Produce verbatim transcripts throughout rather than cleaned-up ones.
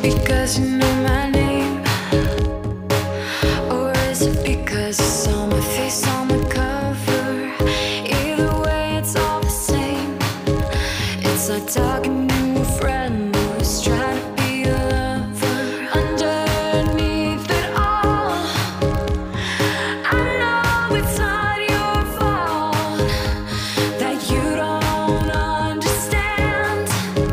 because you know my name? Or is it because you saw my face on the cover? Either way, it's all the same. It's like talking to a friend who's trying to be a lover. Underneath it all, I know it's not your fault that you don't understand.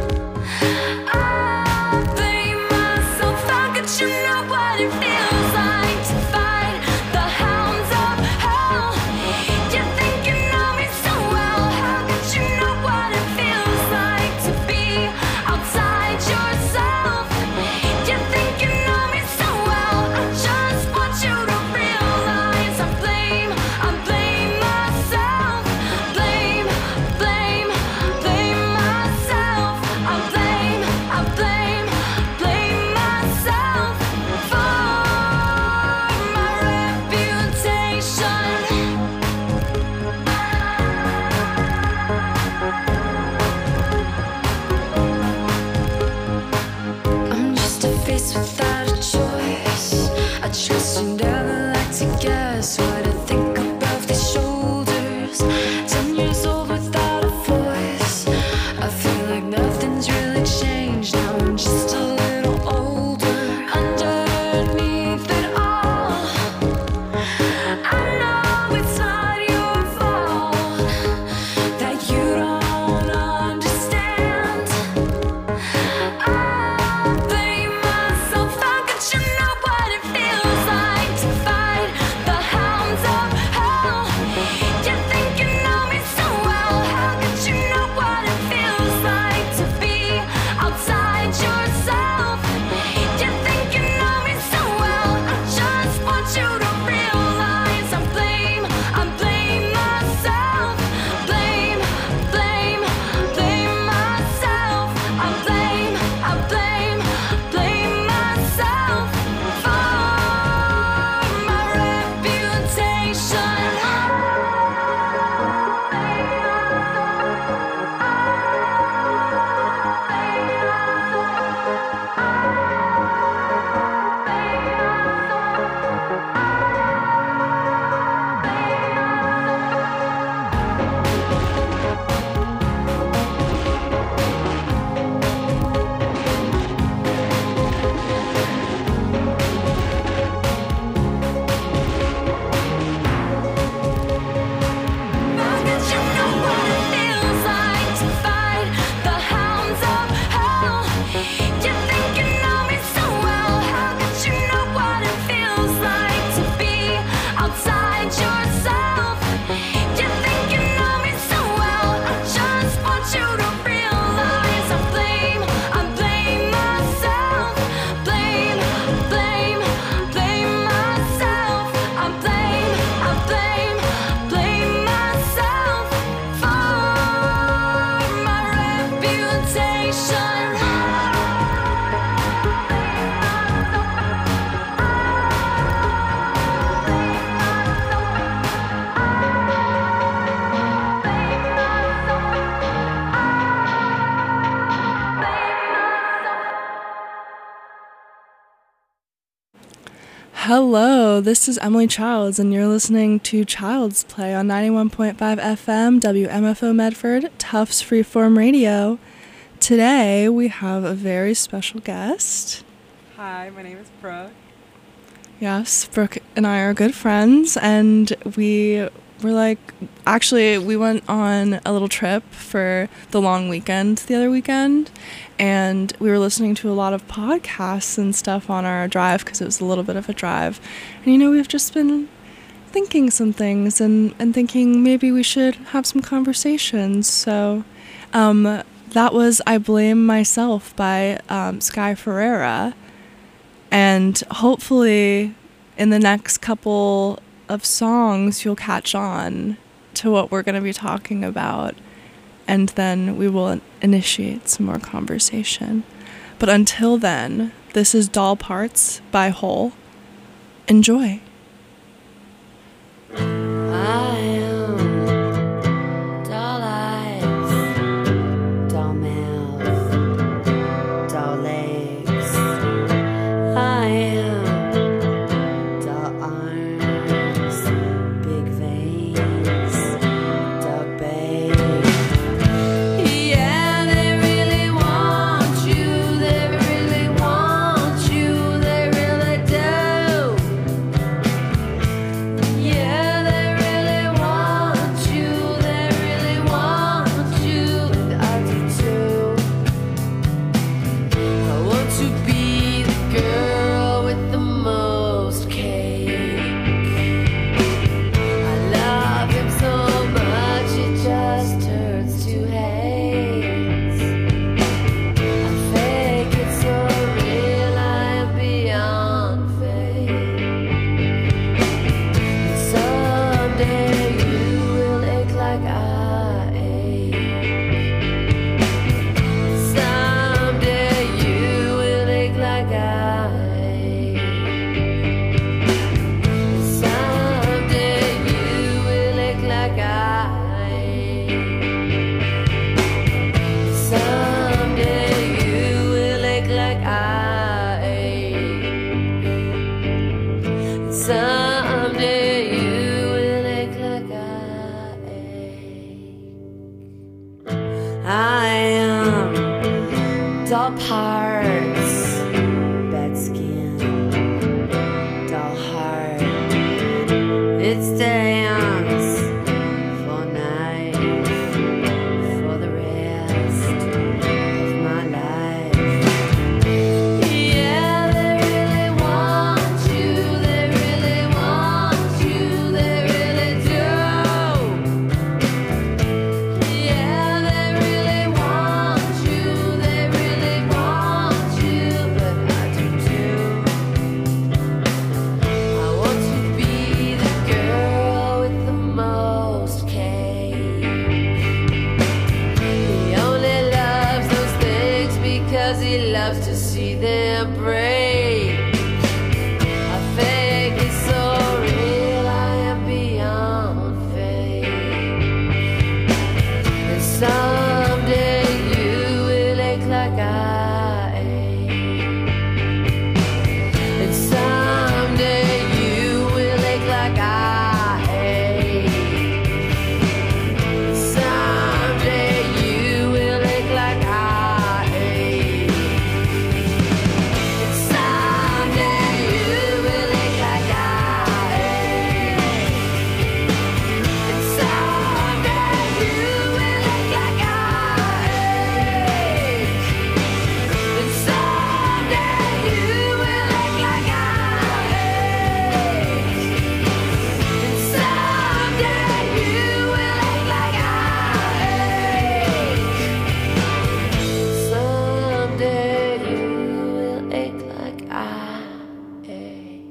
I blame myself. How could you know what it feels like to fight the hounds of hell? You think you know me so well. How could you know what it feels like to be outside yourself? You think you know me so well. I just want you to realize I blame, I blame myself. Blame, blame, blame myself. I blame, I blame, blame myself for my reputation. I'm just a face without a choice. I trust you never like to guess what I think above the shoulders. Ten years old without a voice. I feel like nothing's really changed. Now I'm just a little older. Underneath it all, I know it's not your fault that you don't understand. I blame myself. How could you know what it feels like to fight the hounds of hell? You think you know me so well. How could you know what it feels like to be outside yourself? You think you know me so well. I just want you to realize I blame, I blame myself. Blame, blame, blame myself. I blame, I blame, blame myself for my reputation. How could you know what it feels like to fight the hounds of hell? You think you know me so well. How could you know what it feels like to be outside yourself? You think you know me so well. I just want you to realize I blame, I blame myself. Blame, blame, blame myself. I blame, I blame, blame myself for my reputation. Hello, this is Emily Childs, and you're listening to Child's Play on ninety-one point five F M, W M F O Medford, Tufts Freeform Radio. Today, we have a very special guest. Hi, my name is Brooke. Yes, Brooke and I are good friends, and we were like, actually, we went on a little trip for the long weekend the other weekend, and we were listening to a lot of podcasts and stuff on our drive because it was a little bit of a drive. And, you know, we've just been thinking some things and, and thinking maybe we should have some conversations. So um, that was I Blame Myself by um, Sky Ferreira. And hopefully in the next couple of songs you'll catch on to what we're going to be talking about, and then we will initiate some more conversation. But until then, this is Doll Parts by Hole. Enjoy. I am doll eyes, doll mouth, doll legs. I am doll parts, bad skin, doll heart. It's dance for night, for the rest of my life. Yeah, they really want you, they really want you, they really do. Yeah, they really want you, they really want you, but I do too. I want to be the girl with the most cake. He only loves those things because he loves to see them break. I fake it so real, I am beyond fake. And someday you will ache like I ache. And someday you will ache like I ache. Someday you will ache like I ache. Someday you will ache like I ache. And someday you will ache like I ache. And someday you will ache like I ache. And someday you will ache like I ache. Someday you will ache like I ache.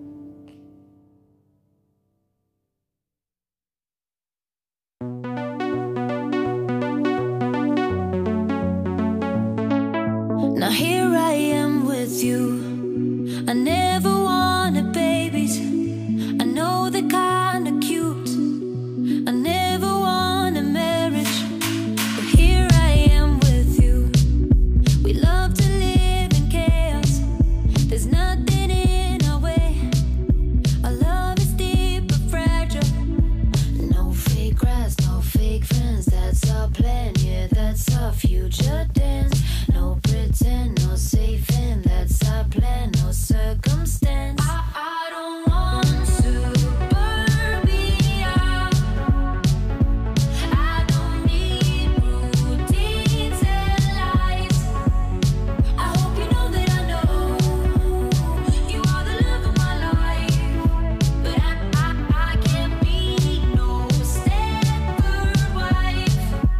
Now here I am with you. I never wanted babies. I know they're kinda cute. I never wanted marriage, but here I am with you. We love to live in chaos. There's nothing in our way. Our love is deep but fragile. No fake grass, no fake friends. That's our plan, yeah, that's our future dance. No pretend, no safe end. That's our plan, no circumstance. I, I don't want suburbia. I don't need routines and lies. I hope you know that I know you are the love of my life. But I, I, I can't be no Stepford wife.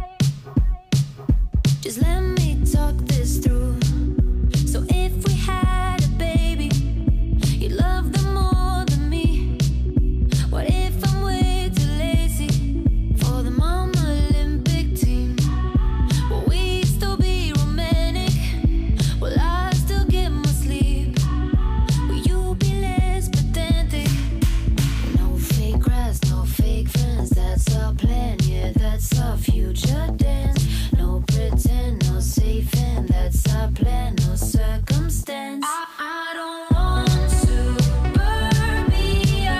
Just let me talk this through. So if we had a baby, you love them more than me. What if I'm way too lazy for the mama Olympic team? Will we still be romantic? Will I still get my sleep? Will you be less pedantic? No fake grass, no fake friends. That's our plan, yeah, that's our future dance. No pretend, no safe end. That's our plan, no circumstance. I, I don't want suburbia.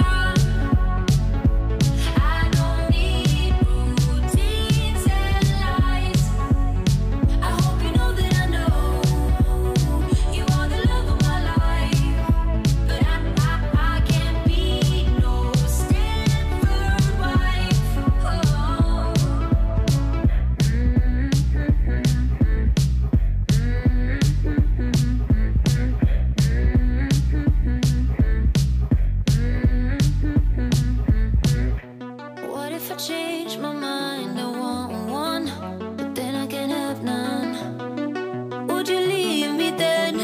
I don't need routines and lies. I hope you know that I know you are the love of my life. But I, I, I can't be no Stepford wife. Oh. What if I change my mind? I want one, but then I can't have none. Would you leave me then?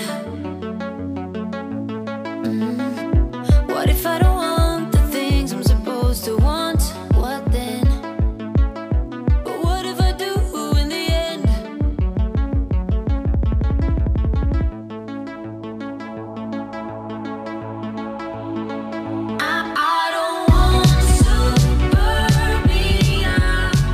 Mm. What if I don't want the things I'm supposed to want? What then? But what if I do in the end? I, I don't want suburbia.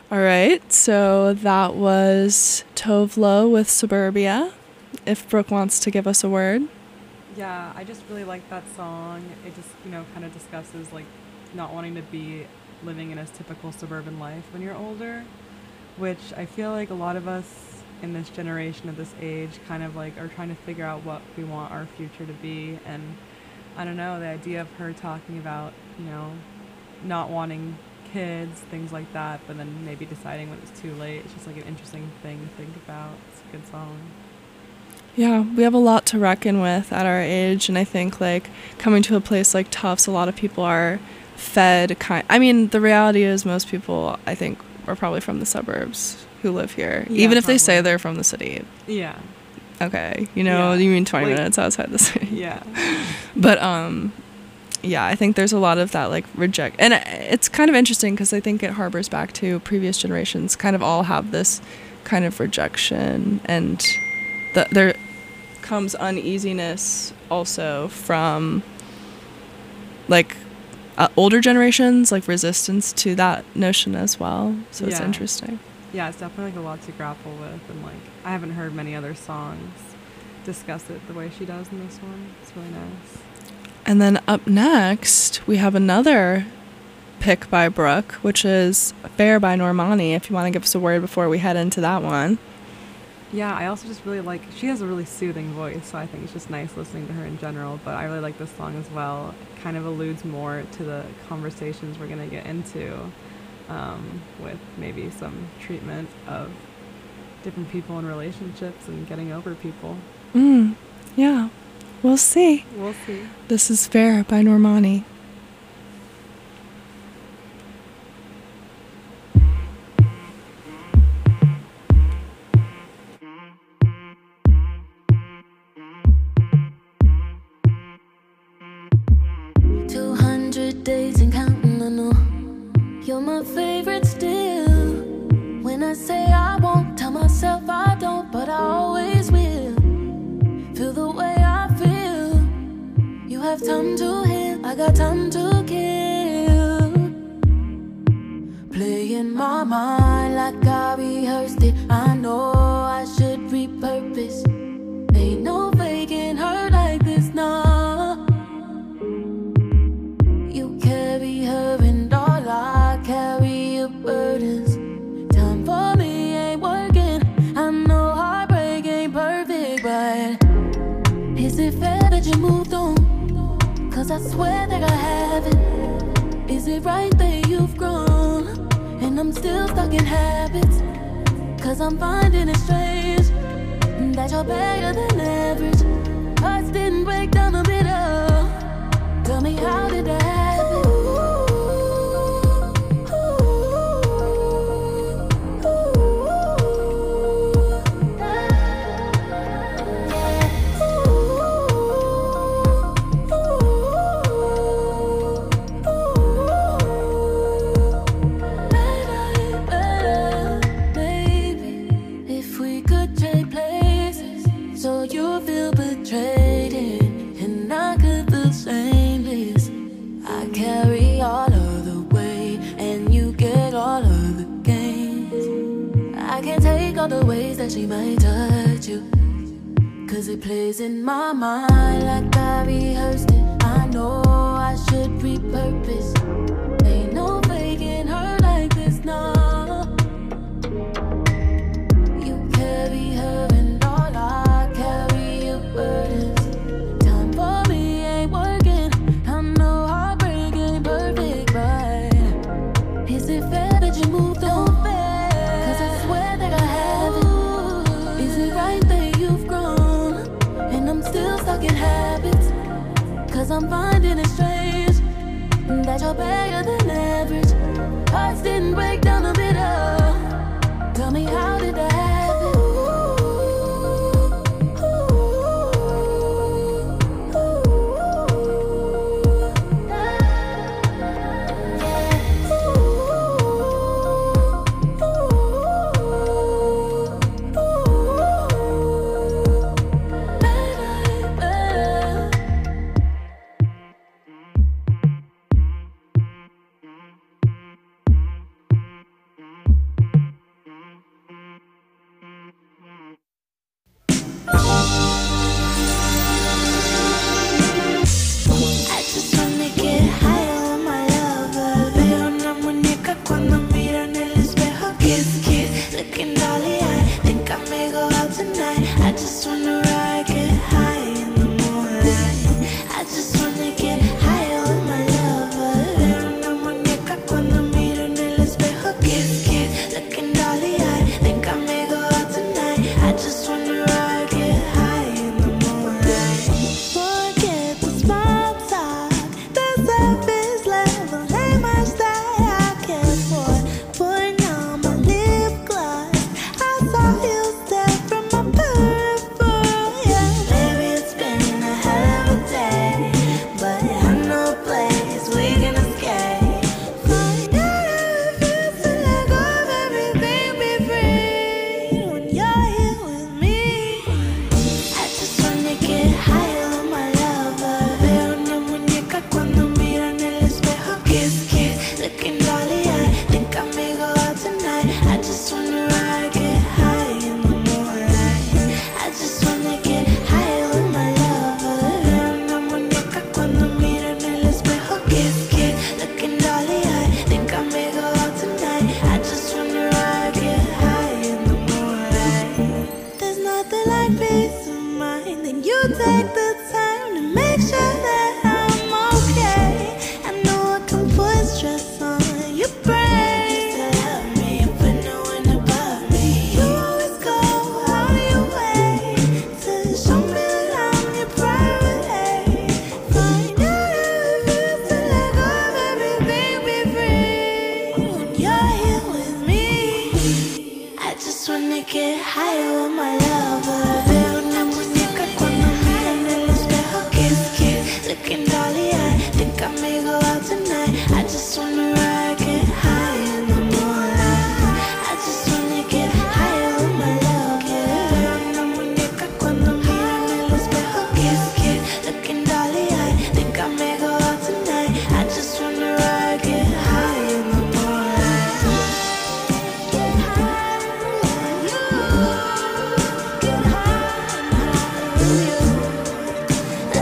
All right, so that was Tove Lo with Suburbia. If Brooke wants to give us a word. Yeah, I just really like that song. It just, you know, kind of discusses like not wanting to be living in a typical suburban life when you're older, which I feel like a lot of us in this generation of this age kind of like are trying to figure out what we want our future to be. And I don't know, the idea of her talking about, you know, not wanting kids, things like that, but then maybe deciding when it's too late. It's just like an interesting thing to think about. It's a good song. Yeah, we have a lot to reckon with at our age, and I think like coming to a place like Tufts, a lot of people are fed kind. I mean, the reality is most people, I think, are probably from the suburbs who live here, Yeah, even if they say probably. they're from the city. Yeah. Okay, you know, Yeah. you mean twenty Like- minutes outside the city. Yeah. But um, yeah, I think there's a lot of that like reject, and it- it's kind of interesting because I think it harbors back to previous generations. Kind of all have this kind of rejection, and the, there comes uneasiness also from like uh, older generations, like resistance to that notion as well. So it's Yeah. interesting. Yeah, it's definitely like a lot to grapple with, and like I haven't heard many other songs discuss it the way she does in this one. It's really nice. And then up next, we have another pick by Brooke, which is Fair by Normani, if you want to give us a word before we head into that one. Yeah, I also just really like, she has a really soothing voice, so I think it's just nice listening to her in general, but I really like this song as well. It kind of alludes more to the conversations we're going to get into, um, with maybe some treatment of different people in relationships and getting over people. Mm, yeah, we'll see. We'll see. This is Fair by Normani. Two hundred days and counting, I know you're my favorite still. When I say I won't, tell myself I don't, but I always will. Feel the way I feel. You have time to heal, I got time to kill. Play in my mind like I rehearsed it. I know I should repurpose. Ain't no faking hurt like this, nah. You carry her and all I carry your burdens. Time for me ain't working. I know heartbreak ain't perfect, but is it fair that you moved on? Cause I swear that I haven't. Is it right that you've grown? And I'm still stuck in habits. Cause I'm finding it strange that you're better than average. Hearts didn't break down a bit of. Tell me, how did that happen? Baby, if we could trade places, so you feel betrayed and I could feel shameless. I carry all of the weight and you get all of the gains. I can't take all the ways that she might touch you, cause it plays in my mind like I rehearsed it. I know I should repurpose. Ain't no faking her like this, nah. You carry her and all I carry your burdens. Time for me ain't working. I know heartbreak ain't perfect, but is it fair that you moved on? Cause I swear that I haven't. Is it right that you've grown? And I'm still stuck in habits. Cause I'm finding it strange that you're better than average. Hearts didn't break down a bit of. Tell me, how did that happen?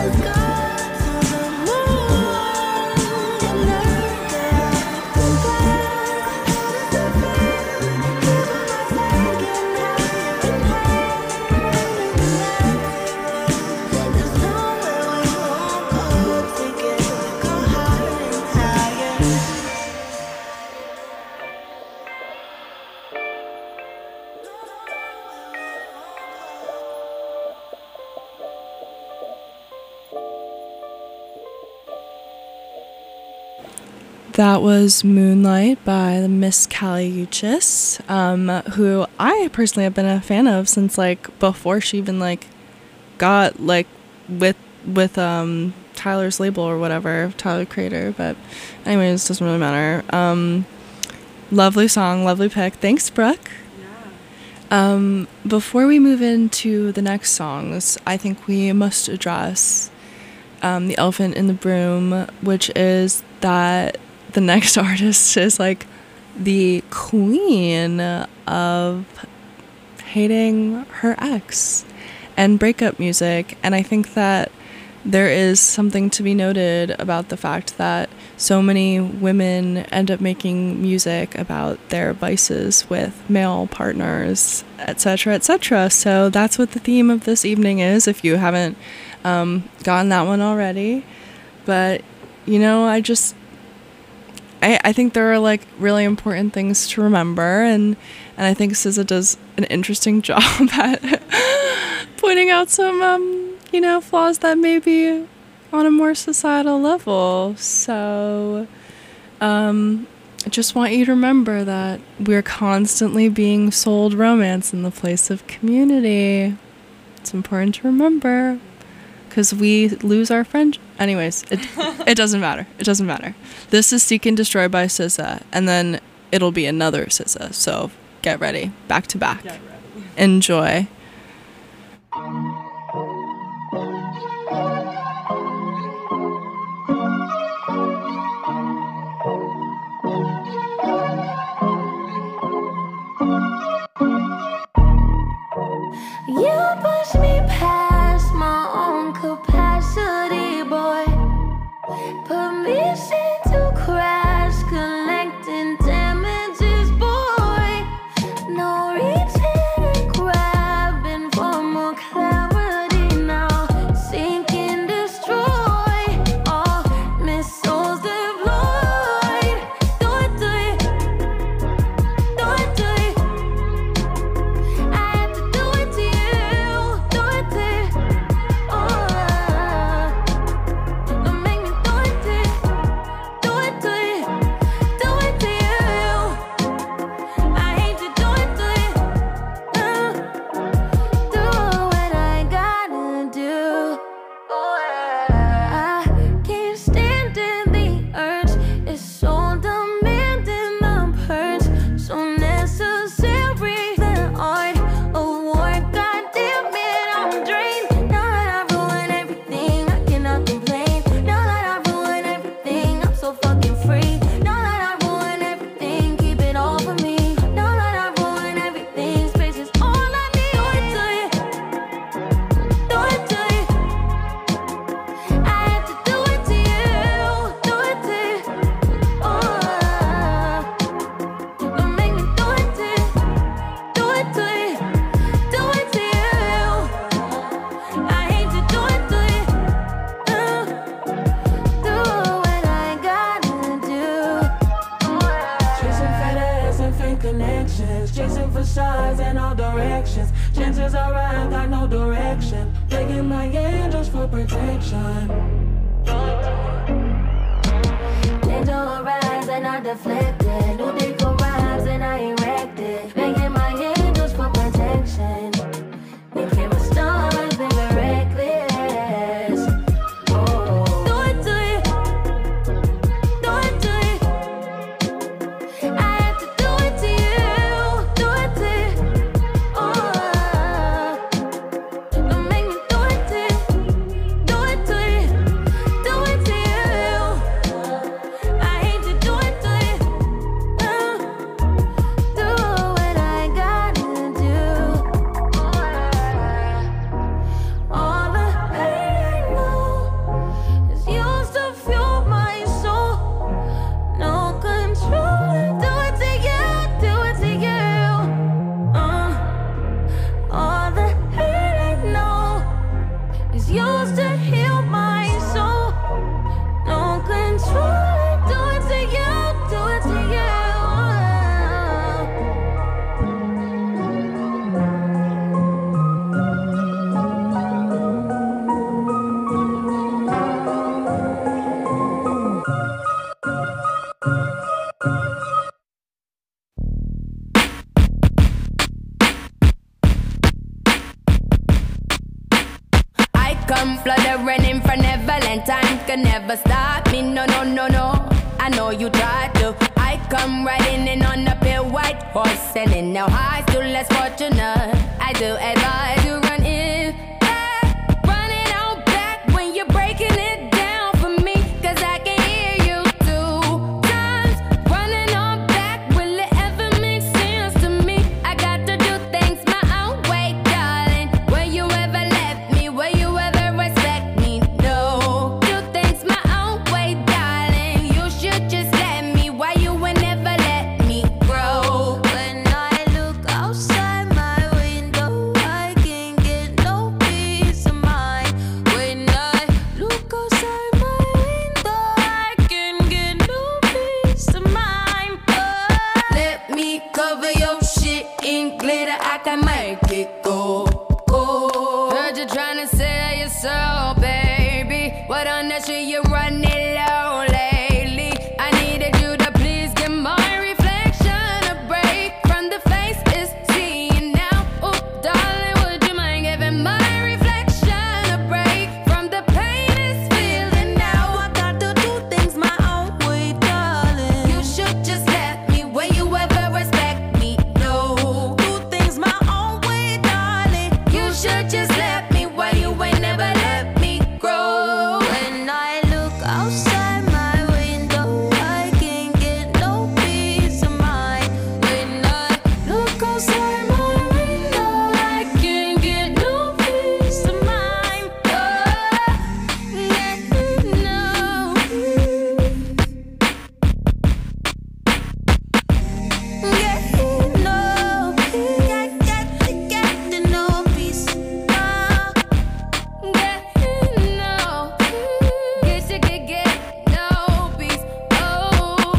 That was Moonlight by the Miss Kali Uchis, um, who I personally have been a fan of since like before she even like got like with with um, Tyler's label or whatever, Tyler Creator. But anyways, doesn't really matter. Um, lovely song, lovely pick. Thanks, Brooke. Yeah. Um, before we move into the next songs, I think we must address um, the elephant in the room, which is that the next artist is like the queen of hating her ex and breakup music. And I think that there is something to be noted about the fact that so many women end up making music about their vices with male partners, et cetera, et cetera. So that's what the theme of this evening is, if you haven't um, gotten that one already. But, you know, I just... I, I think there are like really important things to remember, and, and I think S Z A does an interesting job at pointing out some um, you know, flaws that may be on a more societal level. So um, I just want you to remember that we're constantly being sold romance in the place of community. It's important to remember, because we lose our friendship. Anyways, it it doesn't matter. It doesn't matter. This is Seek and Destroy by S Z A, and then it'll be another S Z A. So get ready, back to back. Get ready. Enjoy. You push me past my own capacity, boy. Permission to crash, collecting damages, boy. No reaching and grabbing for more clarity now. Seek and destroy all missiles deployed. Do it, do it, do it, do it. I have to do it to you, do it to you. Oh, don't make me do it to you, do it to you, do it to you. I hate to do it to you. Uh, do what I gotta do. I can't stand in the urge. It's so demanding, the purge. So necessary, the art of war. God damn it, I'm drained. Now that I ruined everything, I cannot complain. Now that I ruined everything, I'm so fucking free. Now that I ruined everything, keep it all for me. Now that I ruined everything, space is all I need. Do it to you, do it to you. I have to do it to you, do it to you. Oh, don't make me do it to you, do it to you, do it to you. I hate to do it to you. Uh, do what I gotta do. Chasing feathers and fake connections, chasing facades in all directions. Chances are I got no direction. Begging my angels for protection. Angel arrives and I deflected. New day arrives and I erected. Begging my angels for protection. Making my stars live reckless. Oh, do it to you, do it to you. I have to do it to you, do it to you. Oh, don't make me do it to you, do it to you, do it to you. I hate to do it to you. Uh, running for Neverland. Time can never stop me, no, no, no, no. I know you tried to. I come riding in on a pale white horse, selling now high, still less fortunate. I do advise you run in back, running out back when you're breaking it down for me, cause I can hear you two times. Running on back, will it ever make sense to me? I got to do things my own way, darling. Will you ever let me? Will you ever respect me? No. Do things my own way, darling. You should just let me. Why you will never let me grow? When I look outside my window, I can't get no peace of mind. When I look outside my window, I can't get no peace of mind. Oh. Let me cover your shit in glitter. I can make it go. Go. Heard you trying to sell your soul, baby. What on that shit you running low lately? I needed you to please give my reflection a break from the face it's seeing now. Oh, darling, would you mind giving my reflection a break from the pain it's feeling now? I got to do things my own way, darling. You should just let me. Will you ever respect me? No. Do things my own way, darling. You should just let me. Why you ain't never let me grow? When I look outside my window, I can't get no peace of mind. When I look outside my window, I can't get no peace of mind. Oh, yeah, no. Yeah, no. I got to get no peace. Oh. Get no. Guess you could get no peace. Oh.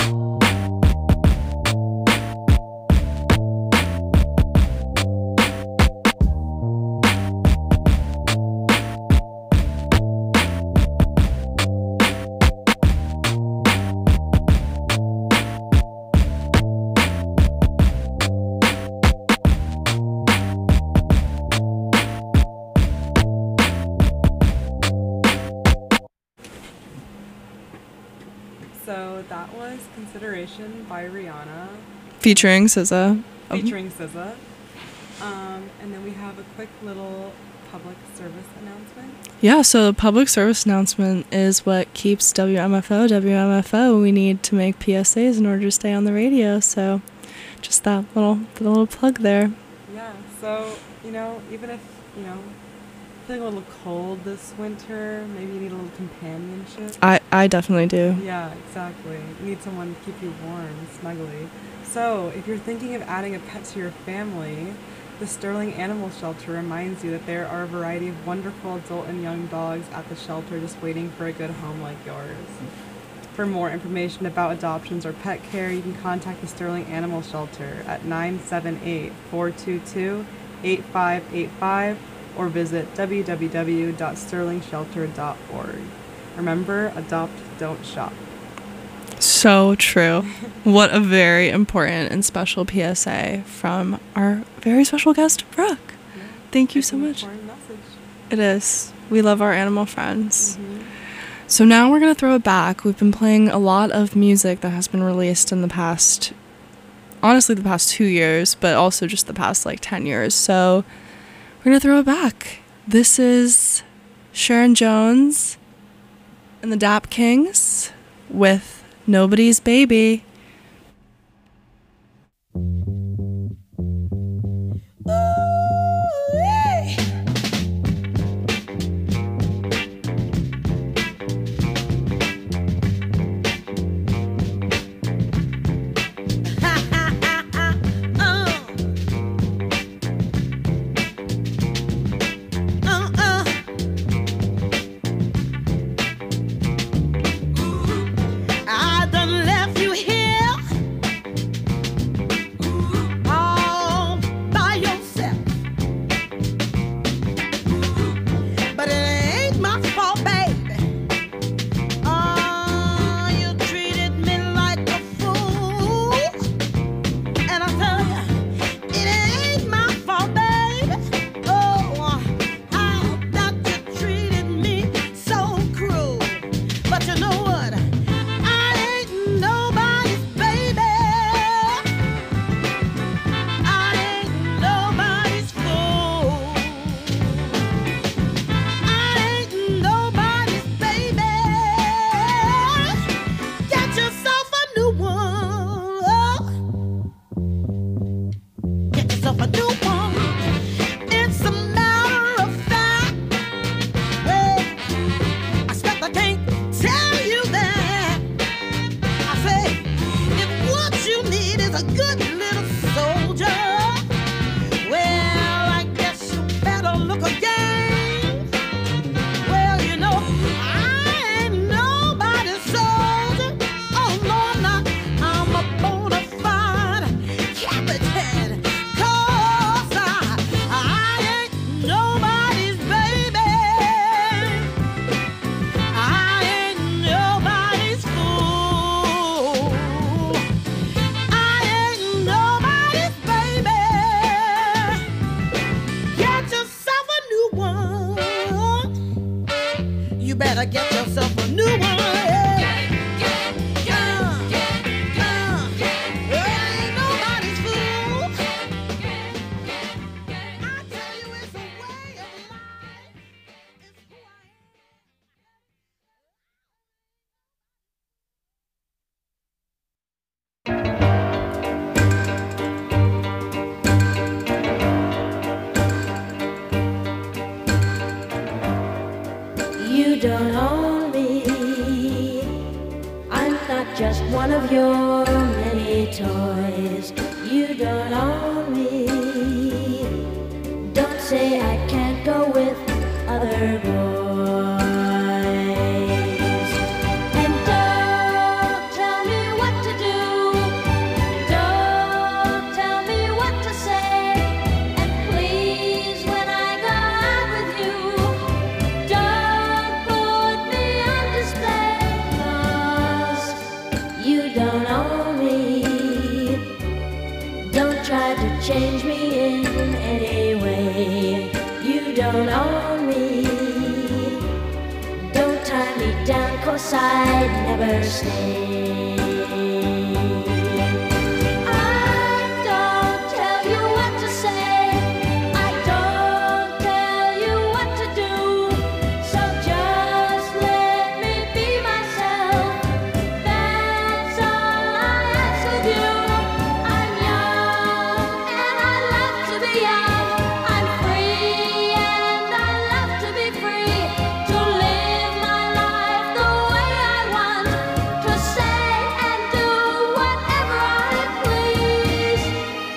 So that was Consideration by Rihanna, Featuring S Z A. featuring S Z A. Um, and then we have a quick little public service announcement. Yeah, so the public service announcement is what keeps W M F O W M F O. We need to make P S As in order to stay on the radio, so just that little the little plug there. Yeah, so, you know, even if, you know, feeling a little cold this winter, maybe you need a little companionship. I, I definitely do. Yeah, exactly. You need someone to keep you warm, snuggly. So, if you're thinking of adding a pet to your family, the Sterling Animal Shelter reminds you that there are a variety of wonderful adult and young dogs at the shelter just waiting for a good home like yours. For more information about adoptions or pet care, you can contact the Sterling Animal Shelter at nine seven eight, four two two, eight five eight five or visit w w w dot sterling shelter dot org. Remember, adopt, don't shop. So true. What a very important and special P S A from our very special guest, Brooke. Thank you It's so an much. important message. It is. We love our animal friends. Mhm. So now we're going to throw it back. We've been playing a lot of music that has been released in the past, honestly, the past two years, but also just the past like ten years. So we're going to throw it back. This is Sharon Jones and the Dap Kings with Nobody's Baby. I done left you here I ain't nobody's soldier. Oh no, I'm not. I'm a bona fide captain. 'Cause I, I ain't nobody's baby. I ain't nobody's fool. I ain't nobody's baby. Get yourself a new one. You better get yourself a new one. Yeah. Uh, uh, ain't nobody's fool. I tell you, it's a way of life. It's who I am. You don't own me. I'm not just one of your many toys. You don't own me. Don't say I can't go with other boys. And don't tell me what to do. Don't tell me what to say. And please, when I go out with you, don't put me on display, 'cause you don't own me. Don't try to change me in any way. You don't own me. Don't tie me down, 'cause I'd never stay. I don't tell you what to say. I don't tell you what to do. So just let me be myself. That's all I ask of you. I'm young and I love to be young. I'm free and I love to be free. To live my life the way I want. To say and do whatever I please.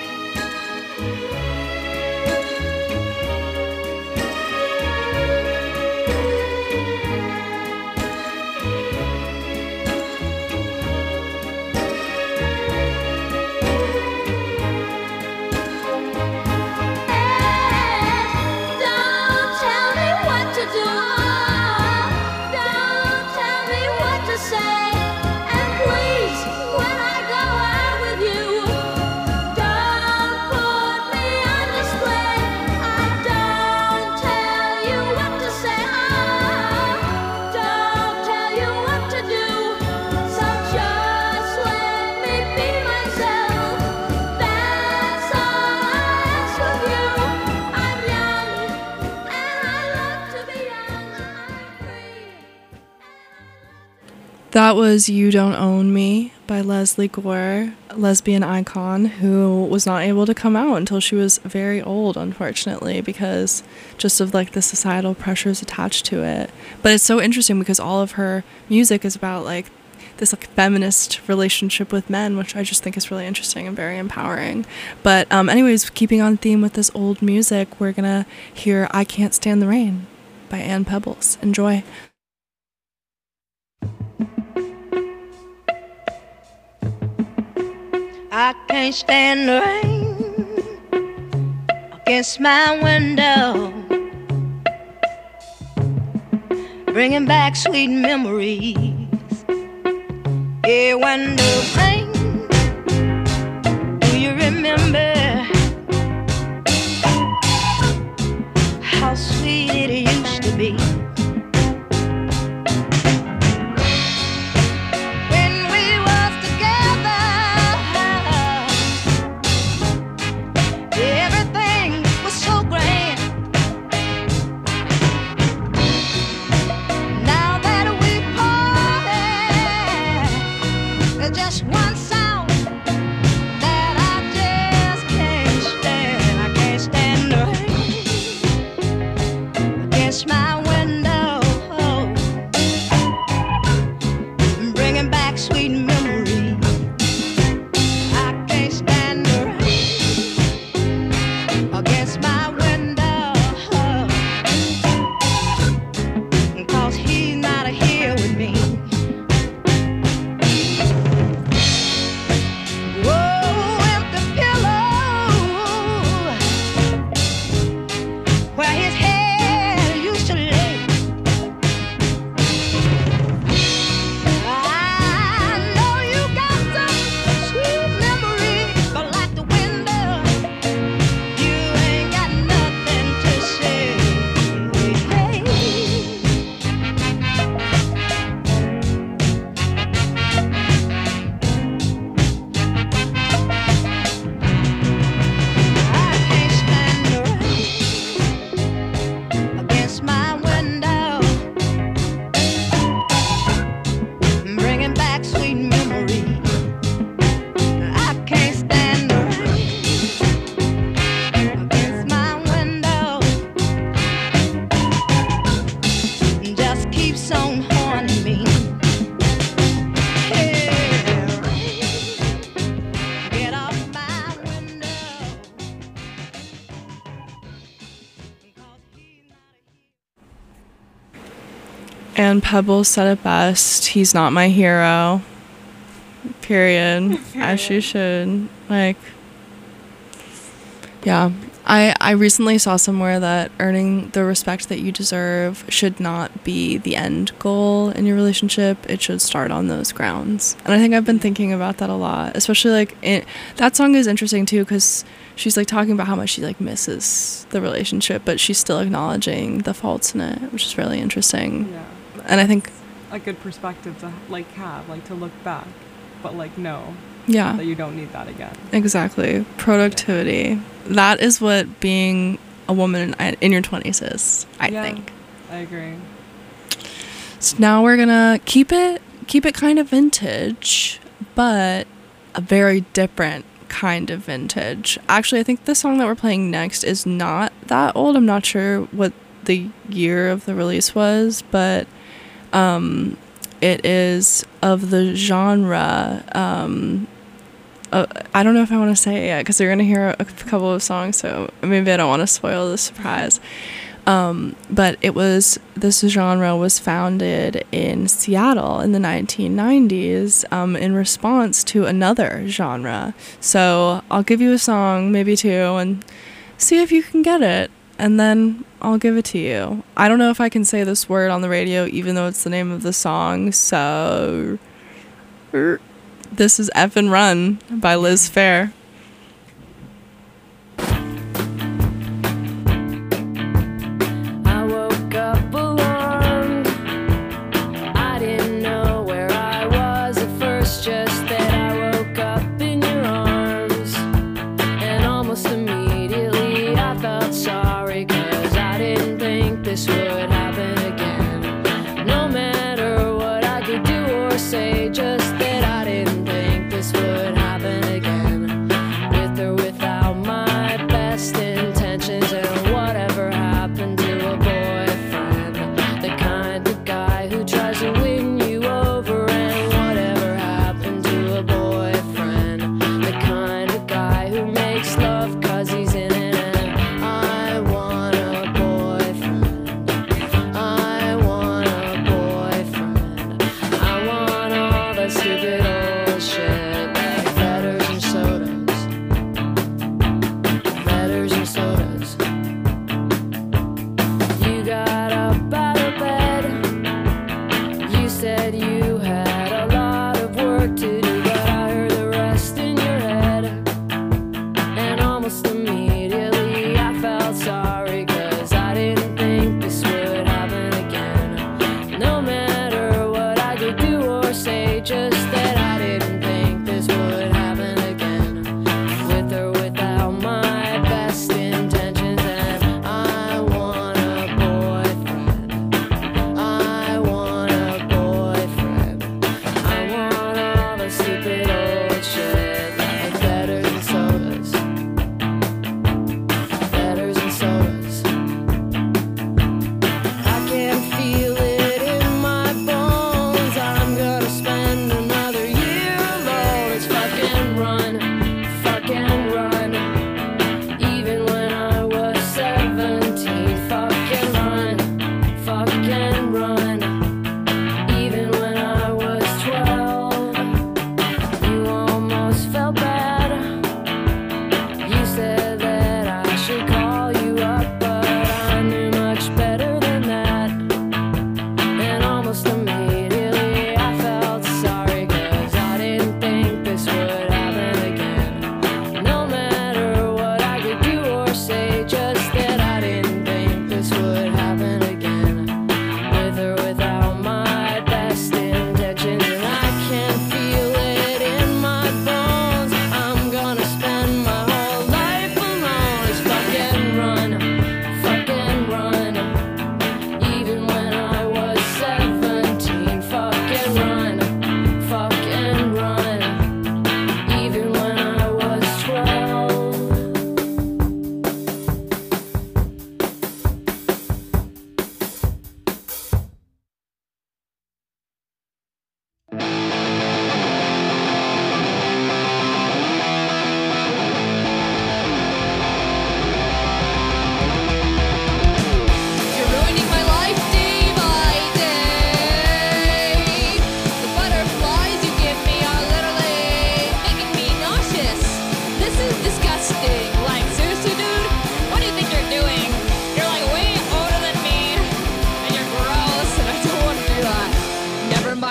Don't tell me what to do. Don't tell me what to say. And please, when I go out with you, don't put me on display. I don't tell you what to say. Don't tell you what to do. So just let me be myself. That's all I ask of you. I'm young and I love to be young. I'm free. That was You Don't Own Me by Leslie Gore, a lesbian icon who was not able to come out until she was very old, unfortunately, because just of like the societal pressures attached to it. But it's so interesting because all of her music is about like this like feminist relationship with men, which I just think is really interesting and very empowering. But um, anyways, keeping on theme with this old music, we're gonna hear I Can't Stand the Rain by Ann Pebbles. Enjoy. I can't stand the rain against my window, bringing back sweet memories. Yeah, when the rain, do you remember how sweet it used to be? Just one sound that I just keeps on haunting me. Yeah. Get off my window. 'Cause he's not a And Pebbles said it best. He's not my hero. Period. As she should. Like, yeah. I, I recently saw somewhere that earning the respect that you deserve should not be the end goal in your relationship. It should start on those grounds. And I think I've been thinking about that a lot, especially like it, that song is interesting too because she's like talking about how much she like misses the relationship, but she's still acknowledging the faults in it, which is really interesting. Yeah. And I think, A good perspective to like have, like to look back, but like know yeah, that you don't need that again. exactly. Productivity. That is what being a woman in, in your twenties is, I Yeah. think. I agree. So now we're gonna keep it keep it kind of vintage, but a very different kind of vintage. Actually, I think the song that we're playing next is not that old. I'm not sure what the year of the release was, but um, it is of the genre. Um, uh, I don't know if I want to say it yet because you're gonna hear a couple of songs, so maybe I don't want to spoil the surprise. Um, but it was, this genre was founded in Seattle in the nineteen nineties um, in response to another genre. So I'll give you a song, maybe two, and see if you can get it, and then I'll give it to you. I don't know if I can say this word on the radio, even though it's the name of the song, so this is F and Run by Liz Phair. I woke up alarmed. I didn't know where I was at first, just that I woke up in your arms. And almost immediately I felt sorry, 'cause I didn't think this would happen again. No matter what I could do or say, just that I didn't think this would happen again. With or without my best intentions, and whatever happened to a boyfriend, the kind of guy who tries to win you over. And whatever happened to a boyfriend, the kind of guy who makes love 'cause he's in it. And I want a boyfriend, I want a boyfriend, I want all the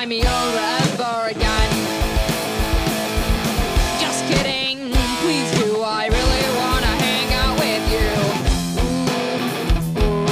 invite me over ever again. Just kidding, please do. I really wanna hang out with you. Ooh, ooh,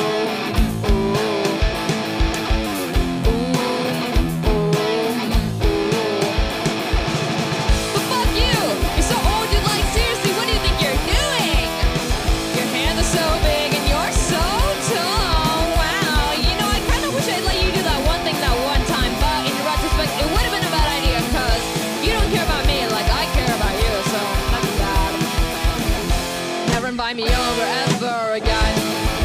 ooh, ooh, ooh. But fuck you! You're so old, you're like, seriously, what do you think you're doing? Your hands are so big and you're so tall. Wow, you know, I kinda wish I'd let you do that one thing that one time, but in retrospect, it would have been a bad idea, cause you don't care about me like I care about you, so that's bad. Never invite me over ever again.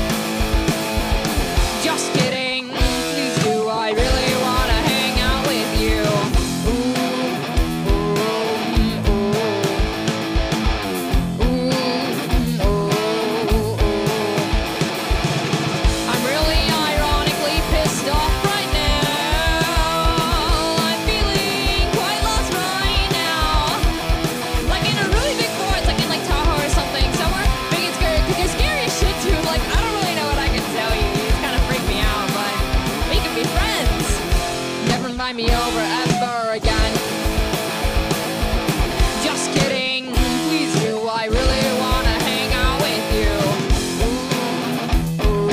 Just kidding, please do. I really wanna hang out with you. Ooh, ooh, ooh, ooh, ooh, ooh. I'm really ironically pissed off right now. I'm feeling quite lost right now. Like in a really big forest, like in like Tahoe or something, somewhere big and scary. Cause you're scary as shit too. Like I don't really know what I can tell you. You just kind of freak me out, but we can be friends. Never invite me over ever again. Just kidding, please do. I really wanna hang out with you. Ooh, ooh,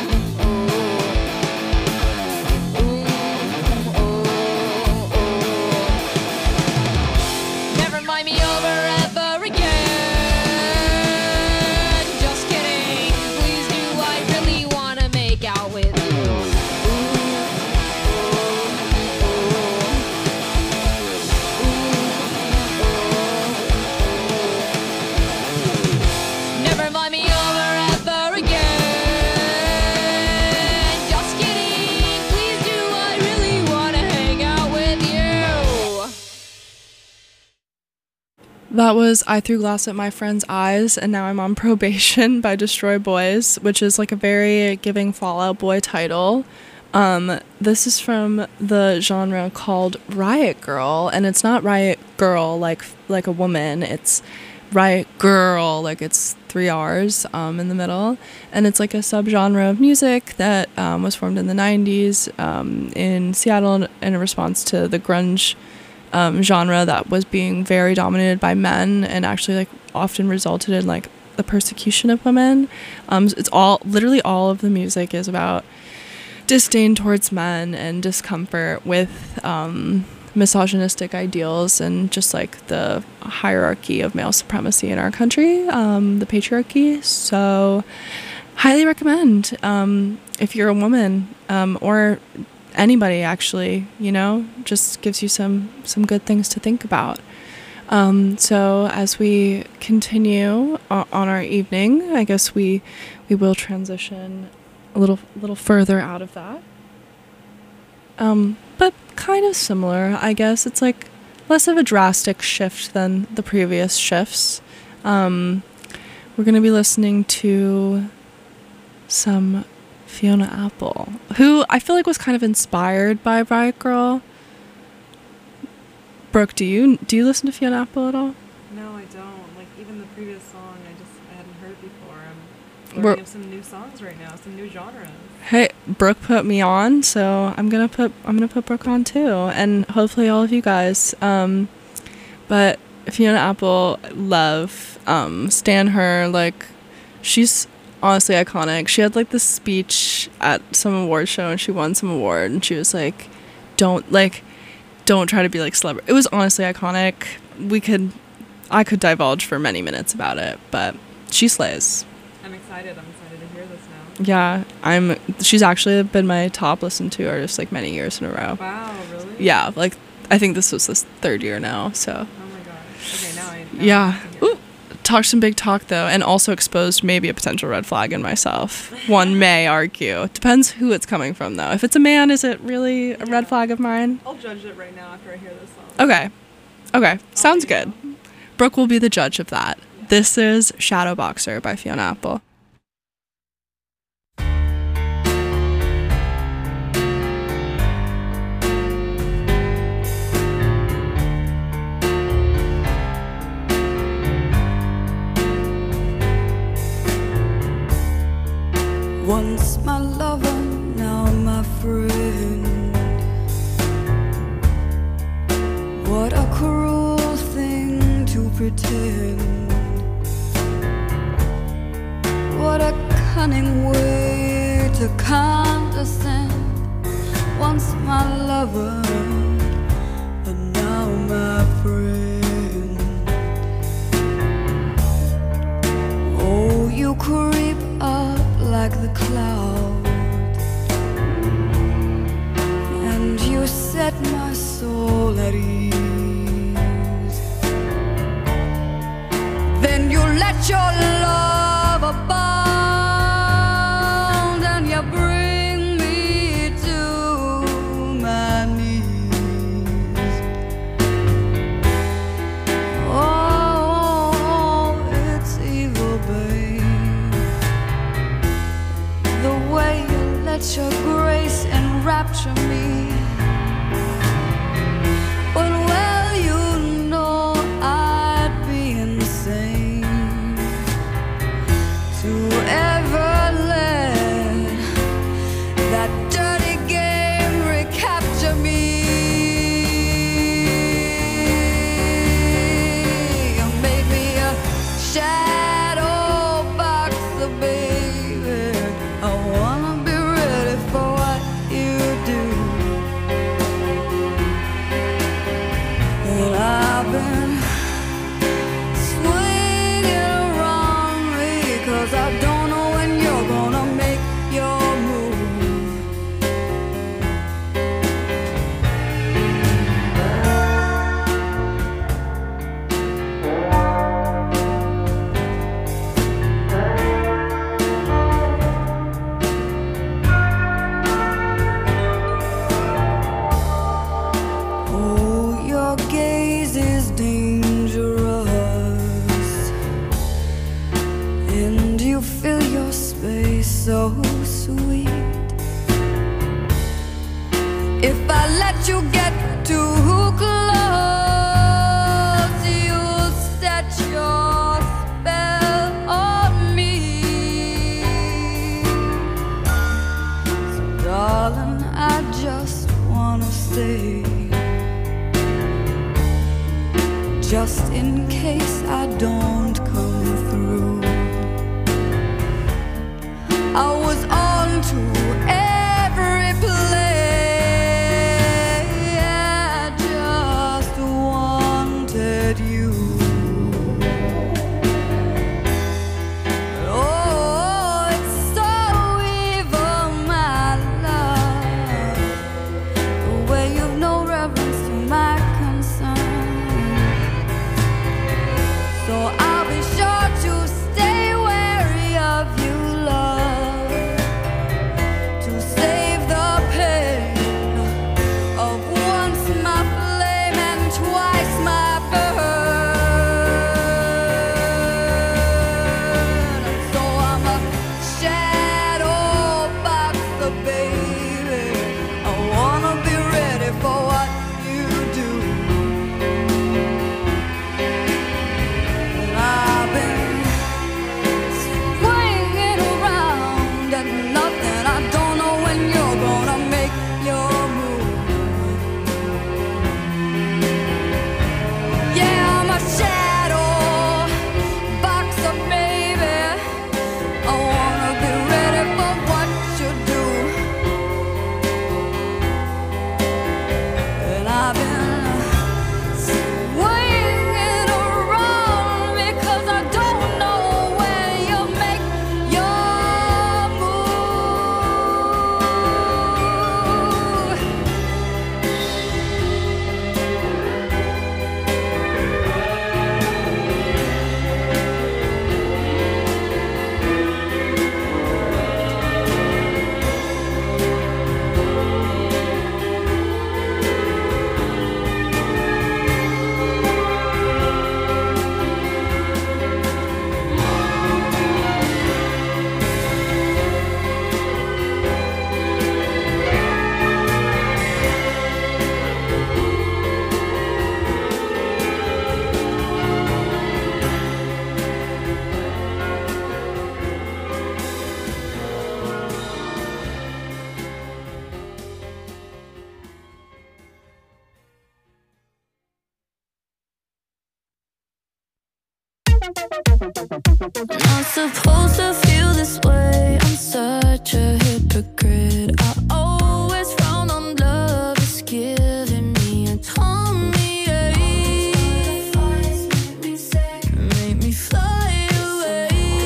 ooh, ooh, ooh. Never invite me over ever again. Just kidding, please do. I really wanna make out with you. Never invite me over ever again. Just kidding, please do. I really wanna hang out with you. That was I Threw Glass at My Friend's Eyes and Now I'm on Probation by Destroy Boys, which is like a very giving Fall Out Boy title. Um, this is from the genre called Riot Girl, and it's not Riot Girl like like a woman, it's Riot Girl, like it's three R's um, in the middle, and it's like a subgenre of music that um, was formed in the nineties um, in Seattle in response to the grunge um, genre that was being very dominated by men and actually like often resulted in like the persecution of women. Um, it's all literally all of the music is about disdain towards men and discomfort with um, misogynistic ideals and just like the hierarchy of male supremacy in our country, um, the patriarchy. So highly recommend um, if you're a woman um, or anybody actually, you know, just gives you some some good things to think about. Um, so as we continue o- on our evening, I guess we we will transition a little little further out of that. Um, but kind of similar, I guess. It's like less of a drastic shift than the previous shifts. Um, we're going to be listening to some Fiona Apple, who I feel like was kind of inspired by Riot Girl. Brooke, do you do you listen to Fiona Apple at all? No, I don't. Like even the previous song, I just I hadn't heard it before. I'm We're- learning of some new songs right now, some new genres. Hey, Brooke put me on, so I'm gonna put I'm gonna put Brooke on too, and hopefully all of you guys. Um, but Fiona Apple, love, um, stan her. Like, she's honestly iconic. She had like this speech at some award show, and she won some award, and she was like, "Don't like, don't try to be like celebrity." It was honestly iconic. We could, I could divulge for many minutes about it, but she slays. I'm excited. I'm excited to hear this now. Yeah, I'm. She's actually been my top listened to artist like many years in a row. Wow, really? Yeah, like I think this was this third year now. So. Oh my gosh. Okay, now I. Now Yeah. I have to hear it. Ooh, talked some big talk though, and also exposed maybe a potential red flag in myself. One may argue. Depends who it's coming from though. If it's a man, is it really a red flag of mine? I'll judge it right now after I hear this song. Okay. Okay. Sounds let you good. Brooke will be the judge of that. This is Shadow Boxer by Fiona Apple. Once my lover, now my friend. pretend. What a cunning way to condescend. Once my lover, and now my friend. Oh, you creep up like the clouds, and you set my soul at ease. Then you let your love abound, and you bring me to my knees. Oh, it's evil, babe, the way you let your grace enrapture me. But well, you know I'd be insane to ever let that dirty game recapture me. You made me a shadow boxer, baby. I wanna be ready for what you do. And I've been swinging around me, 'cause I don't know when you're gonna make your move. Oh, your gaze is dangerous, and you fill your space so sweet. If I let you get too close, you'll set your spell on me. So darling, I just wanna stay, just in case I don't come through. I was on to every play, I just wanted you. Oh, it's so evil, my love, the way you've no reverence to my concern. So I'll be sure Not supposed to feel this way. I'm such a hypocrite. I always frown on love is giving me a tummy ache. Make me fly away.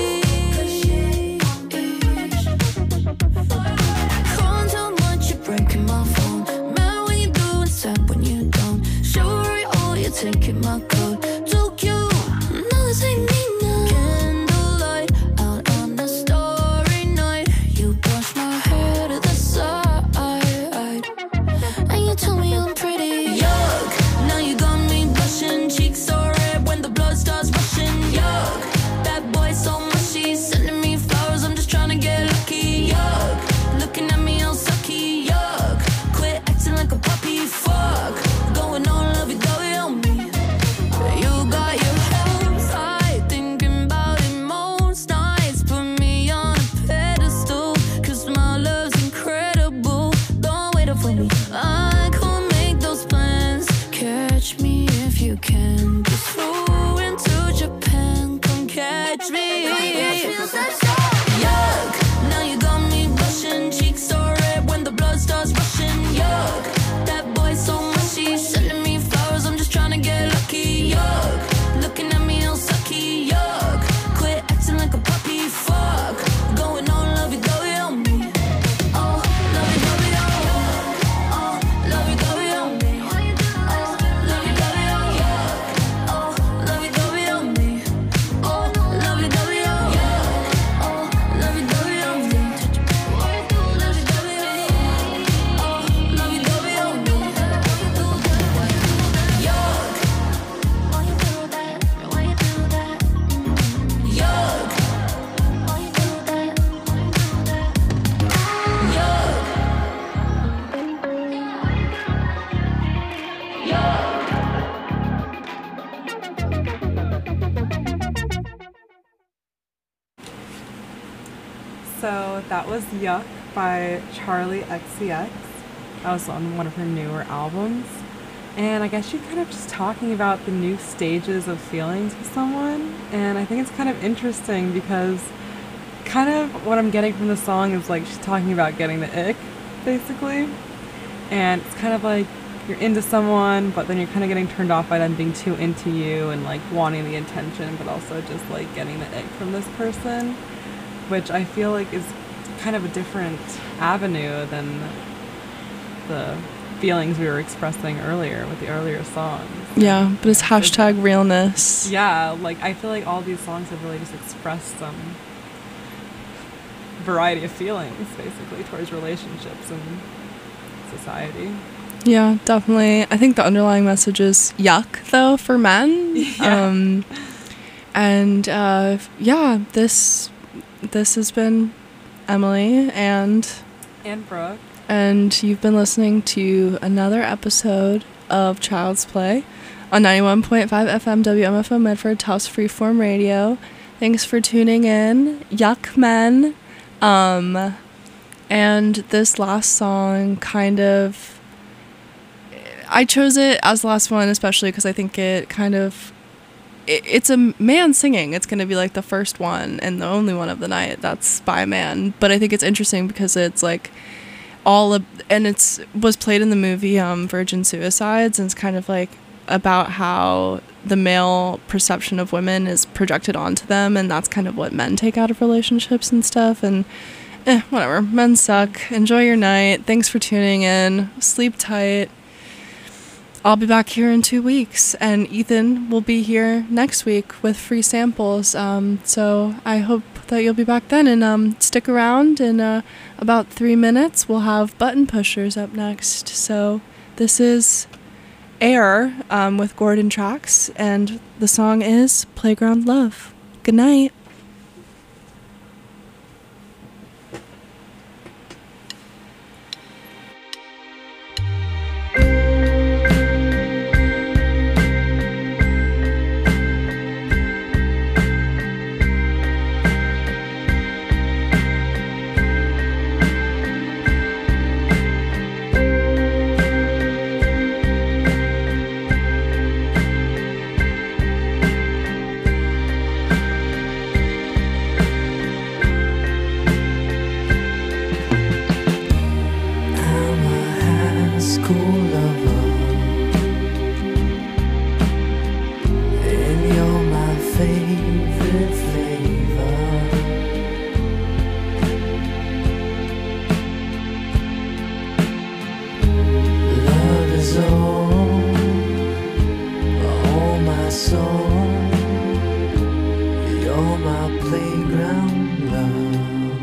Calling too much, you're breaking my phone. Mad when you do and sad when you don't. Sure, all you're taking my coat. Too cute. No, this ain't me now. Candlelight out on a starry night. You brush my hair to the side, and you tell me I'm pretty. Yuck, now you got me blushing. Cheeks so red when the blood starts rushing. Yuck, that boy so mushy, sending me flowers. I'm just trying to get lucky. Yuck, looking at me all sucky. Yuck, quit acting like a puppy. Fuck, going on lovey-dovey on me. You got your hopes high, thinking about it most nights. Put me on a pedestal, cause my love's incredible. Don't wait up for me, I could make those plans. Catch me if you can. Just flew into Japan, come catch me. Yuck, now you got me blushing. Cheeks so red when the blood starts rushing. Yuck, that boy so mushy, sending me flowers. I'm just trying to get lucky. Yuck, looking at me all sucky. Yuck, quit acting like a puppy. Fuck, going on lovey-dovey on me. Oh, lovey-dovey on me. Oh, lovey-dovey on me. Oh, lovey-dovey on me. Oh, lovey-dovey on me. Oh, lovey-dovey on me. Oh, lovey-dovey on me. Lovey-dovey on me. Oh, lovey-dovey on me. Yuck. Why you do that? Why you do that? Yuck. Why you do that? Why you do that? Yuck. So that was Yuck by Charlie X C X. That was on one of her newer albums. And I guess she's kind of just talking about the new stages of feelings with someone. And I think it's kind of interesting because kind of what I'm getting from the song is like she's talking about getting the ick, basically. And it's kind of like you're into someone, but then you're kind of getting turned off by them being too into you and like wanting the attention, but also just like getting the ick from this person, which I feel like is kind of a different avenue than the feelings we were expressing earlier with the earlier songs. Yeah, but it's hashtag realness. Yeah, like I feel like all these songs have really just expressed some variety of feelings basically towards relationships and society. Yeah, definitely. I think the underlying message is yuck, though, for men. Yeah. Um, and uh, yeah, this this has been Emily and And Brooke. and you've been listening to another episode of Child's Play on ninety-one point five F M W M F O Medford, Taos Freeform Radio. Thanks for tuning in. Yuck men. Um, and this last song kind of, I chose it as the last one, especially because I think it kind of, it, it's a man singing. It's going to be like the first one and the only one of the night that's by a man. But I think it's interesting because it's like all of, and it's was played in the movie um, Virgin Suicides, and it's kind of like about how the male perception of women is projected onto them, and that's kind of what men take out of relationships and stuff. And eh, whatever, men suck. Enjoy your night. Thanks for tuning in. Sleep tight. I'll be back here in two weeks, and Ethan will be here next week with free samples. Um, so I hope that you'll be back then, and um, stick around. In uh, about three minutes, we'll have Button Pushers up next. So this is Air um, with Gordon Tracks, and the song is Playground Love. Good night. soul, oh my soul, you're my playground love.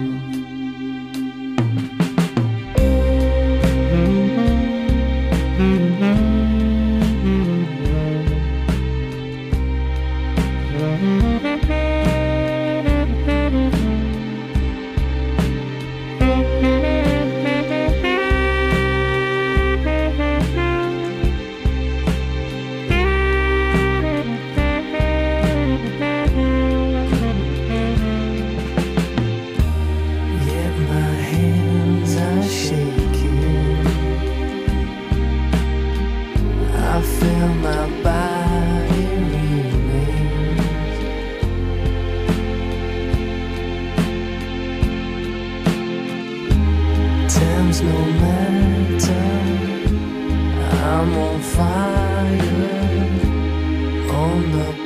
Yet my hands are shaking, I feel my body remains. Time's no matter, I'm on fire on the